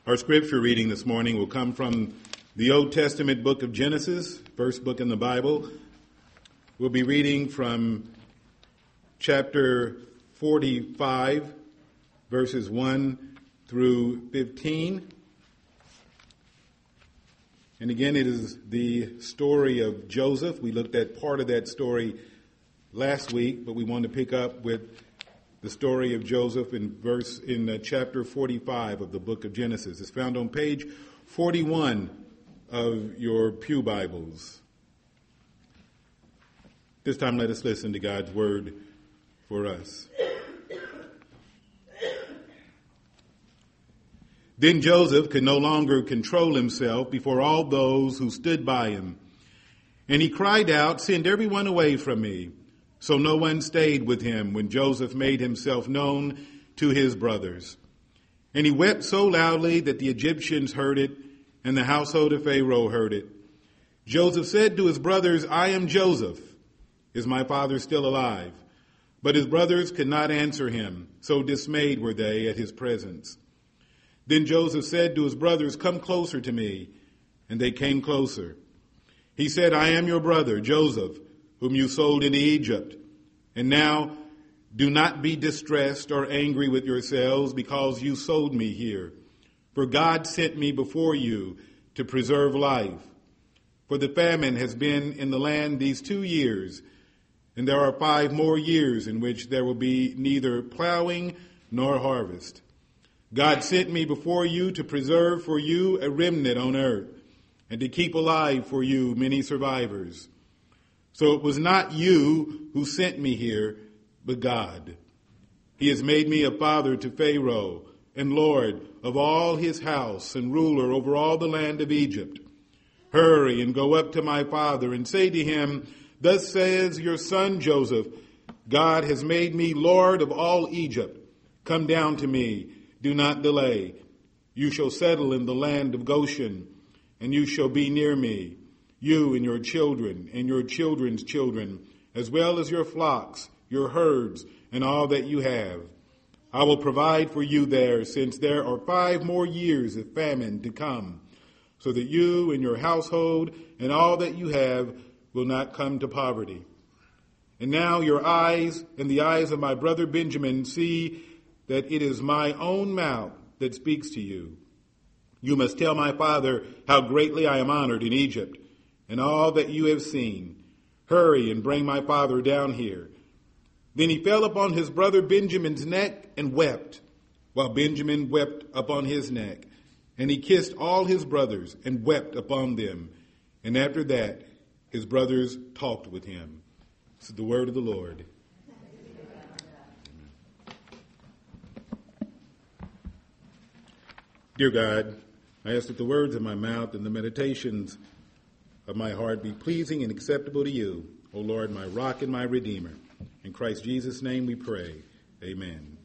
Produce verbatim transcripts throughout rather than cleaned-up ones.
Our scripture reading this morning will come from the Old Testament book of Genesis, first book in the Bible. We'll be reading from chapter forty-five, verses one through fifteen. And again, it is the story of Joseph. We looked at part of that story last week, but we want to pick up with the story of Joseph in verse in uh, chapter forty-five of the book of Genesis. It's found on page forty-one of your pew Bibles. This time, let us listen to God's word for us. Then Joseph could no longer control himself before all those who stood by him. And he cried out, "Send everyone away from me." So no one stayed with him when Joseph made himself known to his brothers. And he wept so loudly that the Egyptians heard it, and the household of Pharaoh heard it. Joseph said to his brothers, "I am Joseph. Is my father still alive?" But his brothers could not answer him, so dismayed were they at his presence. Then Joseph said to his brothers, "Come closer to me." And they came closer. He said, "I am your brother, Joseph, whom you sold into Egypt. And now do not be distressed or angry with yourselves because you sold me here. For God sent me before you to preserve life. For the famine has been in the land these two years, and there are five more years in which there will be neither plowing nor harvest. God sent me before you to preserve for you a remnant on earth, and to keep alive for you many survivors. So it was not you who sent me here, but God. He has made me a father to Pharaoh, and Lord of all his house, and ruler over all the land of Egypt. Hurry and go up to my father and say to him, 'Thus says your son Joseph, God has made me Lord of all Egypt. Come down to me, do not delay. You shall settle in the land of Goshen, and you shall be near me, you and your children and your children's children, as well as your flocks, your herds, and all that you have. I will provide for you there, since there are five more years of famine to come, so that you and your household and all that you have will not come to poverty. And now your eyes and the eyes of my brother Benjamin see that it is my own mouth that speaks to you. You must tell my father how greatly I am honored in Egypt, and all that you have seen. Hurry and bring my father down here." Then he fell upon his brother Benjamin's neck and wept, while Benjamin wept upon his neck. And he kissed all his brothers and wept upon them. And after that, his brothers talked with him. This is the word of the Lord. Dear God, I ask that the words of my mouth and the meditations of my heart be pleasing and acceptable to you, O Lord, my rock and my redeemer. In Christ Jesus' name we pray. Amen.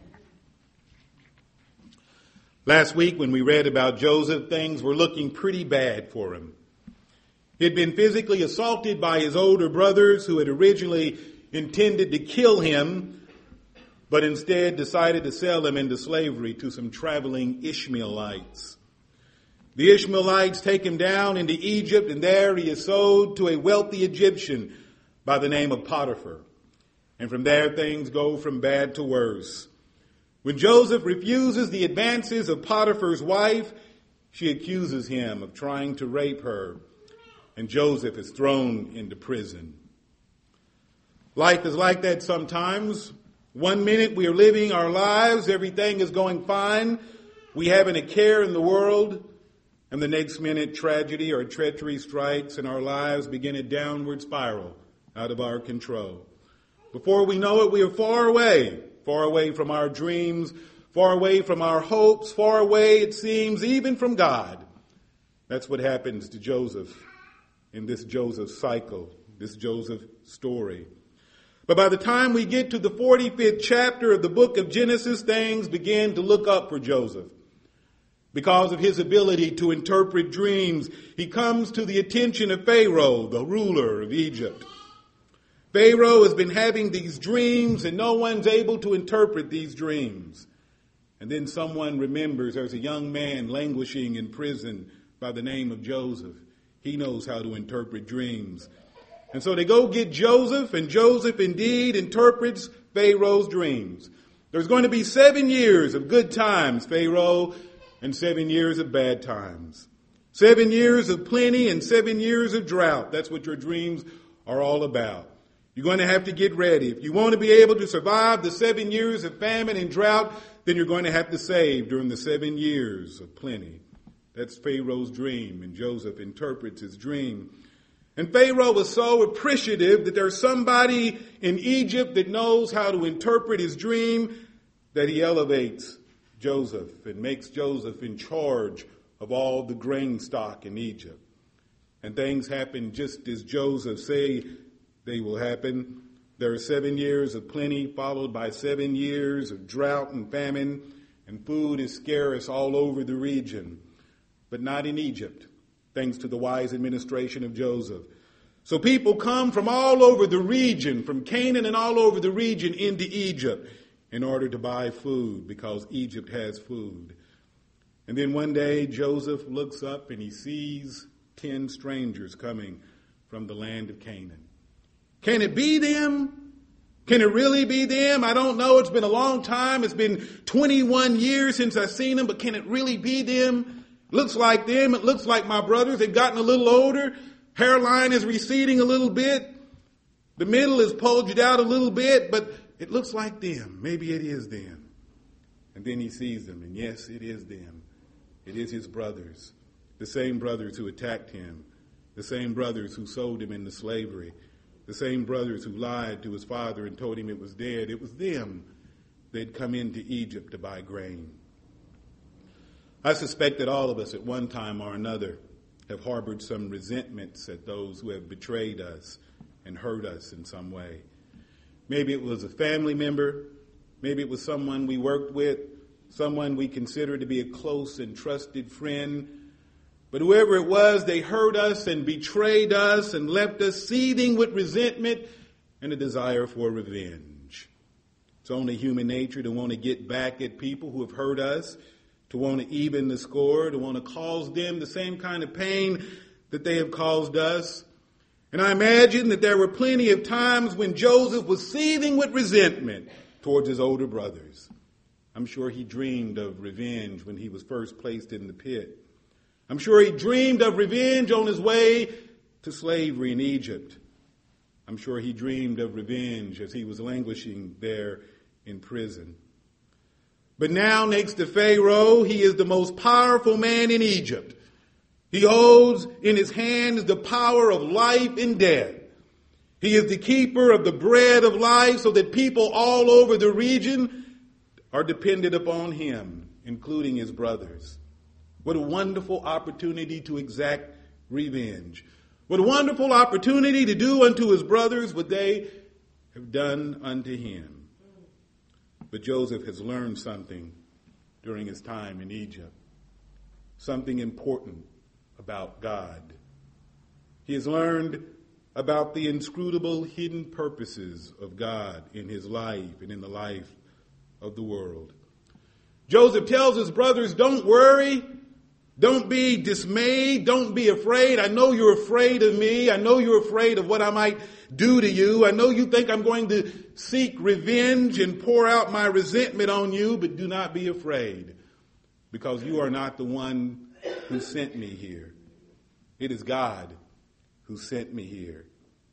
Last week when we read about Joseph, things were looking pretty bad for him. He had been physically assaulted by his older brothers who had originally intended to kill him, but instead decided to sell him into slavery to some traveling Ishmaelites. The Ishmaelites take him down into Egypt, and there he is sold to a wealthy Egyptian by the name of Potiphar. And from there, things go from bad to worse. When Joseph refuses the advances of Potiphar's wife, she accuses him of trying to rape her, and Joseph is thrown into prison. Life is like that sometimes. One minute we are living our lives, everything is going fine, we haven't a care in the world. And the next minute, tragedy or treachery strikes and our lives begin a downward spiral out of our control. Before we know it, we are far away, far away from our dreams, far away from our hopes, far away, it seems, even from God. That's what happens to Joseph in this Joseph cycle, this Joseph story. But by the time we get to the forty-fifth chapter of the book of Genesis, things begin to look up for Joseph. Because of his ability to interpret dreams, he comes to the attention of Pharaoh, the ruler of Egypt. Pharaoh has been having these dreams, and no one's able to interpret these dreams. And then someone remembers there's a young man languishing in prison by the name of Joseph. He knows how to interpret dreams. And so they go get Joseph, and Joseph indeed interprets Pharaoh's dreams. There's going to be seven years of good times, Pharaoh, and seven years of bad times. Seven years of plenty and seven years of drought. That's what your dreams are all about. You're going to have to get ready. If you want to be able to survive the seven years of famine and drought, then you're going to have to save during the seven years of plenty. That's Pharaoh's dream, and Joseph interprets his dream. And Pharaoh was so appreciative that there's somebody in Egypt that knows how to interpret his dream that he elevates Joseph and makes Joseph in charge of all the grain stock in Egypt. And things happen just as Joseph say they will happen. There are seven years of plenty followed by seven years of drought and famine, and food is scarce all over the region, but not in Egypt, thanks to the wise administration of Joseph. So people come from all over the region, from Canaan and all over the region into Egypt in order to buy food because Egypt has food. And then one day Joseph looks up and he sees ten strangers coming from the land of Canaan. Can it be them? Can it really be them? I don't know. It's been a long time. It's been twenty-one years since I've seen them, but can it really be them? Looks like them. It looks like my brothers. They've gotten a little older. Hairline is receding a little bit. The middle is bulged out a little bit, but it looks like them. Maybe it is them. And then he sees them, and yes, it is them. It is his brothers, the same brothers who attacked him, the same brothers who sold him into slavery, the same brothers who lied to his father and told him it was dead. It was them they'd come into Egypt to buy grain. I suspect that all of us at one time or another have harbored some resentments at those who have betrayed us and hurt us in some way. Maybe it was a family member. Maybe it was someone we worked with, someone we considered to be a close and trusted friend. But whoever it was, they hurt us and betrayed us and left us seething with resentment and a desire for revenge. It's only human nature to want to get back at people who have hurt us, to want to even the score, to want to cause them the same kind of pain that they have caused us. And I imagine that there were plenty of times when Joseph was seething with resentment towards his older brothers. I'm sure he dreamed of revenge when he was first placed in the pit. I'm sure he dreamed of revenge on his way to slavery in Egypt. I'm sure he dreamed of revenge as he was languishing there in prison. But now, next to Pharaoh, he is the most powerful man in Egypt. He holds in his hands the power of life and death. He is the keeper of the bread of life so that people all over the region are dependent upon him, including his brothers. What a wonderful opportunity to exact revenge. What a wonderful opportunity to do unto his brothers what they have done unto him. But Joseph has learned something during his time in Egypt. Something important about God. He has learned about the inscrutable hidden purposes of God in his life and in the life of the world. Joseph tells his brothers, don't worry. Don't be dismayed. Don't be afraid. I know you're afraid of me. I know you're afraid of what I might do to you. I know you think I'm going to seek revenge and pour out my resentment on you, but do not be afraid, because you are not the one who sent me here. It is God who sent me here.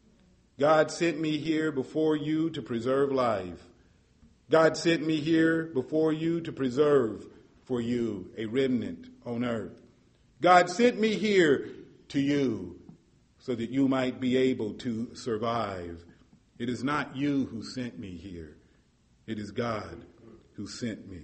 God sent me here before you to preserve life. God sent me here before you to preserve for you a remnant on earth. God sent me here to you so that you might be able to survive. It is not you who sent me here. It is God who sent me.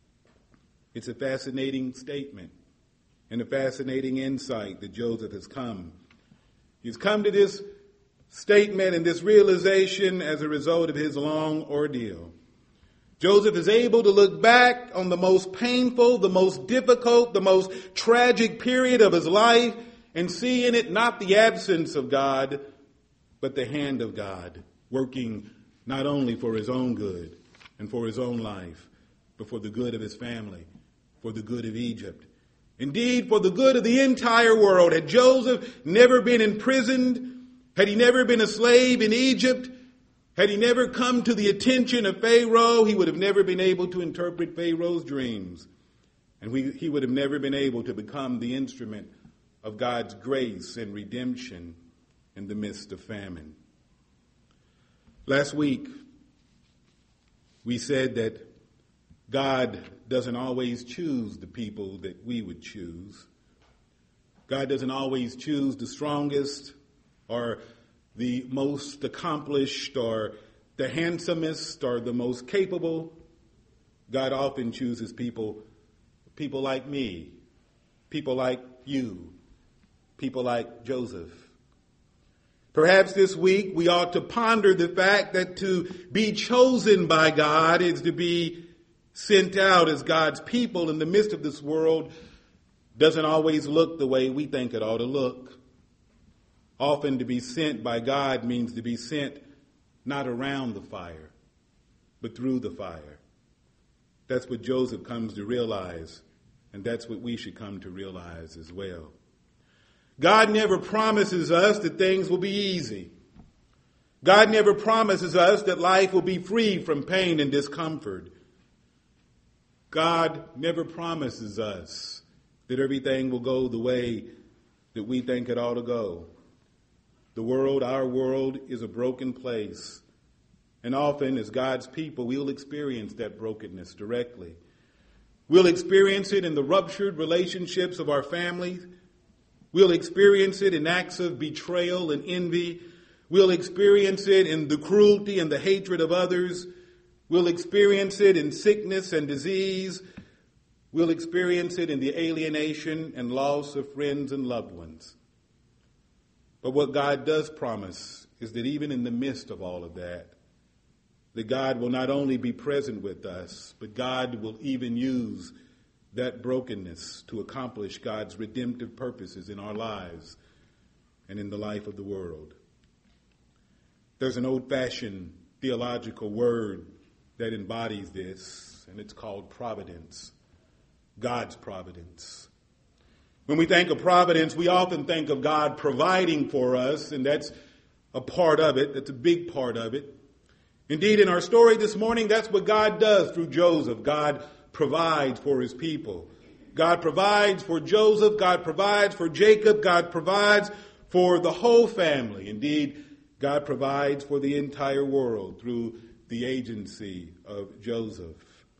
It's a fascinating statement and a fascinating insight that Joseph has come. He's come to this statement and this realization as a result of his long ordeal. Joseph is able to look back on the most painful, the most difficult, the most tragic period of his life and see in it not the absence of God, but the hand of God working not only for his own good and for his own life, but for the good of his family, for the good of Egypt. Indeed, for the good of the entire world. Had Joseph never been imprisoned, had he never been a slave in Egypt, had he never come to the attention of Pharaoh, he would have never been able to interpret Pharaoh's dreams. And we, he would have never been able to become the instrument of God's grace and redemption in the midst of famine. Last week, we said that God doesn't always choose the people that we would choose. God doesn't always choose the strongest or the most accomplished or the handsomest or the most capable. God often chooses people, people like me, people like you, people like Joseph. Perhaps this week we ought to ponder the fact that to be chosen by God is to be sent out as God's people in the midst of this world doesn't always look the way we think it ought to look. Often to be sent by God means to be sent not around the fire, but through the fire. That's what Joseph comes to realize, and that's what we should come to realize as well. God never promises us that things will be easy. God never promises us that life will be free from pain and discomfort. God never promises us that everything will go the way that we think it ought to go. The world, our world, is a broken place. And often as God's people, we'll experience that brokenness directly. We'll experience it in the ruptured relationships of our families. We'll experience it in acts of betrayal and envy. We'll experience it in the cruelty and the hatred of others. We'll experience it in sickness and disease. We'll experience it in the alienation and loss of friends and loved ones. But what God does promise is that even in the midst of all of that, that God will not only be present with us, but God will even use that brokenness to accomplish God's redemptive purposes in our lives and in the life of the world. There's an old-fashioned theological word that embodies this, and it's called providence, God's providence. When we think of providence, we often think of God providing for us, and that's a part of it. That's a big part of it. Indeed, in our story this morning, that's what God does through Joseph. God provides for his people. God provides for Joseph. God provides for Jacob. God provides for the whole family. Indeed, God provides for the entire world through the agency of Joseph.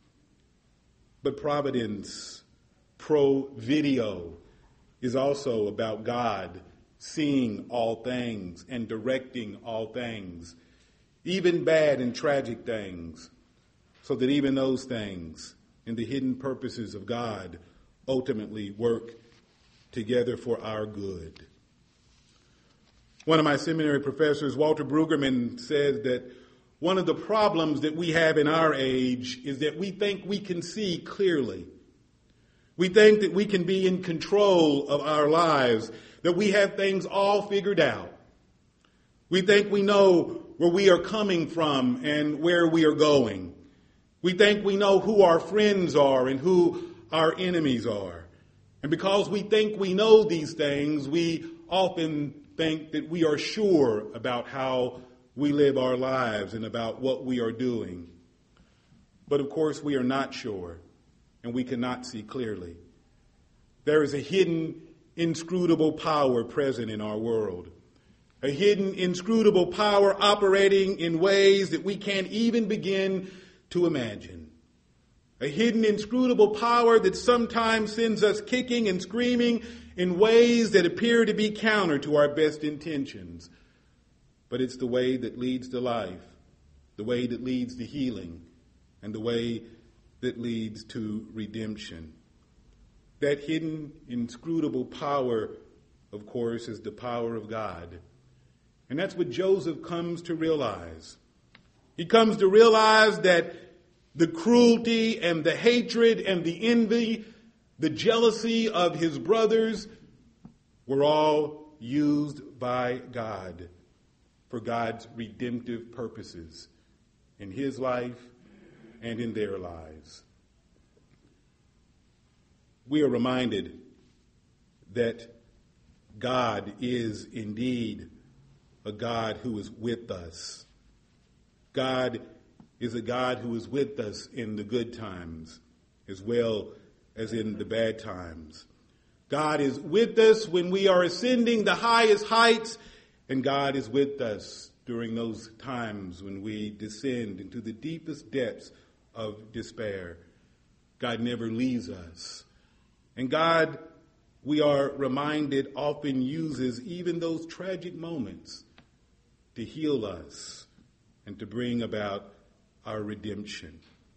But providence, pro video, is also about God seeing all things and directing all things, even bad and tragic things, so that even those things and the hidden purposes of God ultimately work together for our good. One of my seminary professors, Walter Brueggemann, says that one of the problems that we have in our age is that we think we can see clearly. We think that we can be in control of our lives, that we have things all figured out. We think we know where we are coming from and where we are going. We think we know who our friends are and who our enemies are. And because we think we know these things, we often think that we are sure about how we live our lives and about what we are doing. But of course, we are not sure, and we cannot see clearly. There is a hidden, inscrutable power present in our world. A hidden, inscrutable power operating in ways that we can't even begin to imagine. A hidden, inscrutable power that sometimes sends us kicking and screaming in ways that appear to be counter to our best intentions. But it's the way that leads to life, the way that leads to healing, and the way that leads to redemption. That hidden, inscrutable power, of course, is the power of God. And that's what Joseph comes to realize. He comes to realize that the cruelty and the hatred and the envy, the jealousy of his brothers were all used by God for God's redemptive purposes in his life and in their lives. we are reminded that God is indeed a God who is with us. God is a God who is with us in the good times as well as in the bad times. God is with us when we are ascending the highest heights, and God is with us during those times when we descend into the deepest depths of despair. God never leaves us. And God, we are reminded, often uses even those tragic moments to heal us and to bring about our redemption.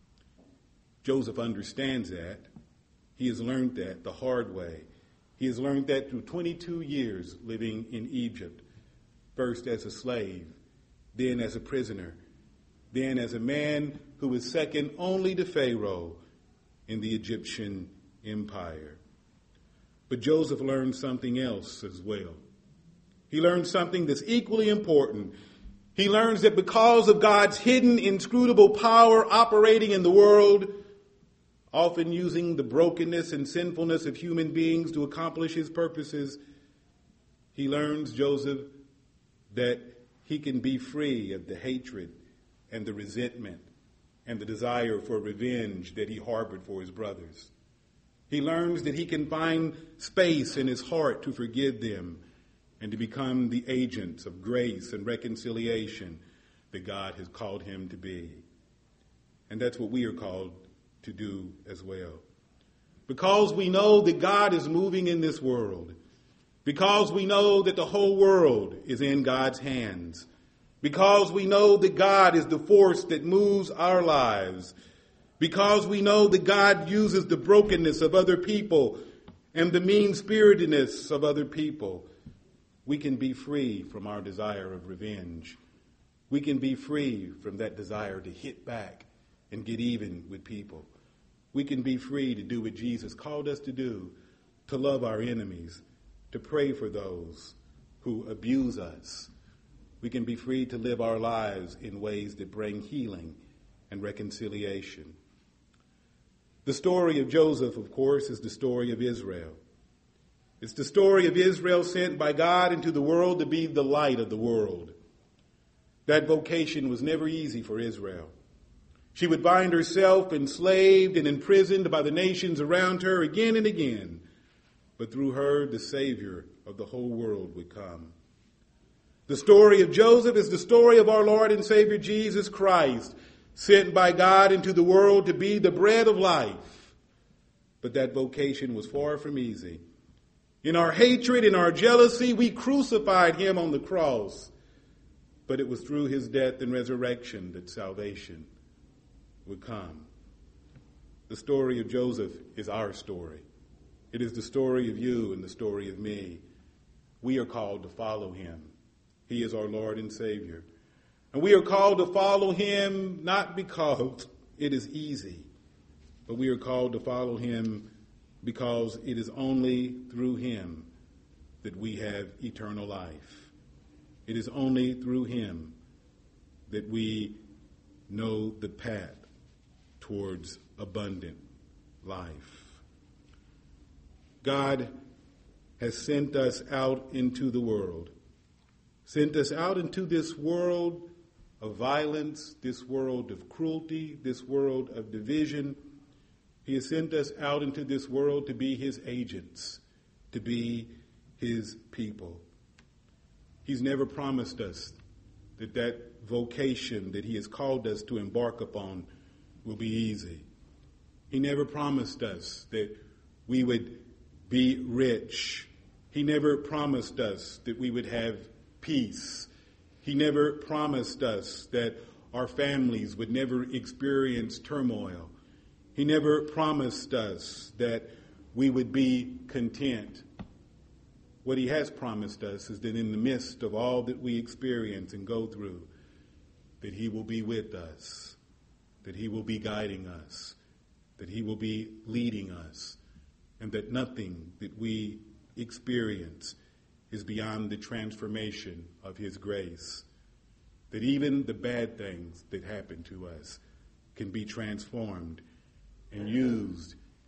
Joseph understands that. He has learned that the hard way. He has learned that through twenty-two years living in Egypt, first as a slave, then as a prisoner, then as a man who was second only to Pharaoh in the Egyptian empire. But Joseph learned something else as well. He learned something that's equally important. He learns that because of God's hidden, inscrutable power operating in the world, often using the brokenness and sinfulness of human beings to accomplish his purposes, he learns, Joseph, that he can be free of the hatred and the resentment and the desire for revenge that he harbored for his brothers. He learns that he can find space in his heart to forgive them and to become the agents of grace and reconciliation that God has called him to be. And that's what we are called to do as well. Because we know that God is moving in this world, because we know that the whole world is in God's hands, because we know that God is the force that moves our lives, because we know that God uses the brokenness of other people and the mean-spiritedness of other people, we can be free from our desire of revenge. We can be free from that desire to hit back and get even with people. We can be free to do what Jesus called us to do, to love our enemies, to pray for those who abuse us. We can be free to live our lives in ways that bring healing and reconciliation. The story of Joseph, of course, is the story of Israel. It's the story of Israel sent by God into the world to be the light of the world. That vocation was never easy for Israel. She would find herself enslaved and imprisoned by the nations around her again and again. But through her, the Savior of the whole world would come. The story of Joseph is the story of our Lord and Savior Jesus Christ, sent by God into the world to be the bread of life. But that vocation was far from easy. In our hatred, in our jealousy, we crucified him on the cross. But it was through his death and resurrection that salvation would come. The story of Joseph is our story. It is the story of you and the story of me. We are called to follow him. He is our Lord and Savior. And we are called to follow him not because it is easy, but we are called to follow him because it is only through him that we have eternal life. It is only through him that we know the path towards abundant life. God has sent us out into the world, sent us out into this world of violence, this world of cruelty, this world of division. He has sent us out into this world to be his agents, to be his people. He's never promised us that that vocation that he has called us to embark upon will be easy. He never promised us that we would be rich. He never promised us that we would have peace. He never promised us that our families would never experience turmoil. He never promised us that we would be content. What he has promised us is that in the midst of all that we experience and go through, that he will be with us, that he will be guiding us, that he will be leading us, and that nothing that we experience is beyond the transformation of his grace. That even the bad things that happen to us can be transformed and used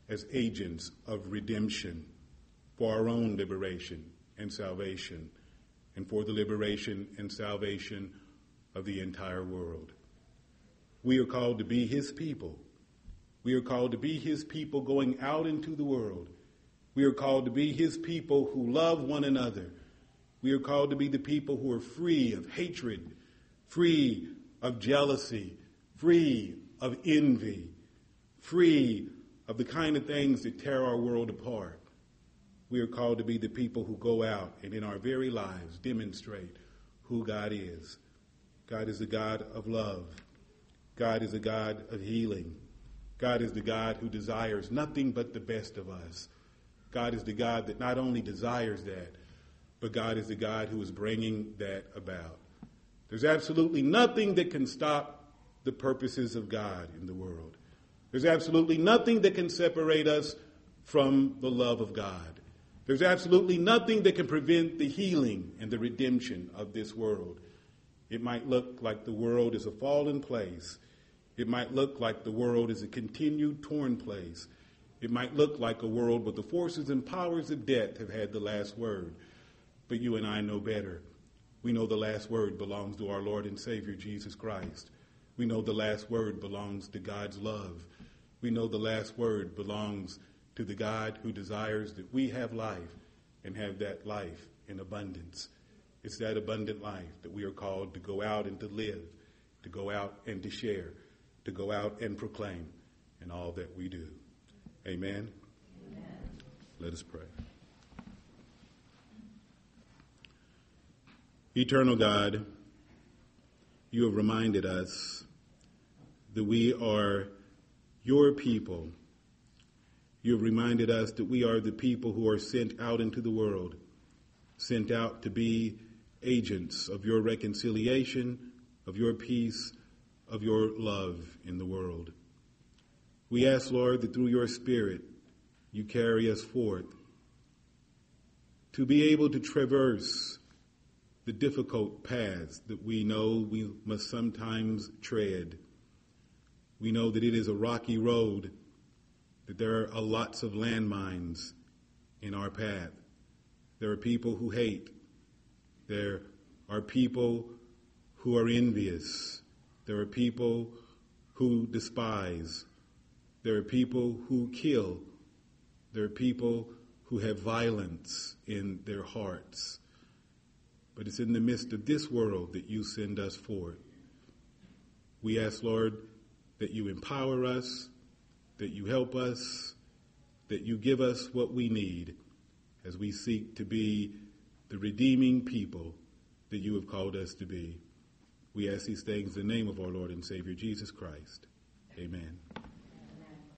as agents of redemption for our own liberation and salvation, and for the liberation and salvation of the entire world. We are called to be his people. We are called to be his people going out into the world. We are called to be his people who love one another. We are called to be the people who are free of hatred, free of jealousy, free of envy, free of the kind of things that tear our world apart. We are called to be the people who go out and in our very lives demonstrate who God is. God is a God of love. God is a God of healing. God is the God who desires nothing but the best of us. God is the God that not only desires that, but God is the God who is bringing that about. There's absolutely nothing that can stop the purposes of God in the world. There's absolutely nothing that can separate us from the love of God. There's absolutely nothing that can prevent the healing and the redemption of this world. It might look like the world is a fallen place. It might look like the world is a continued torn place. It might look like a world where the forces and powers of death have had the last word. But you and I know better. We know the last word belongs to our Lord and Savior, Jesus Christ. We know the last word belongs to God's love. We know the last word belongs to the God who desires that we have life and have that life in abundance. It's that abundant life that we are called to go out and to live, to go out and to share, to go out and proclaim in all that we do. Amen. Amen. Let us pray. Eternal God, you have reminded us that we are your people. You have reminded us that we are the people who are sent out into the world, sent out to be agents of your reconciliation, of your peace, of your love in the world. We ask, Lord, that through your Spirit you carry us forth to be able to traverse the difficult paths that we know we must sometimes tread. We know that it is a rocky road, that there are lots of landmines in our path. There are people who hate. There are people who are envious. There are people who despise. There are people who kill. There are people who have violence in their hearts. But it's in the midst of this world that you send us forth. We ask, Lord, that you empower us, that you help us, that you give us what we need as we seek to be the redeeming people that you have called us to be. We ask these things in the name of our Lord and Savior, Jesus Christ. Amen.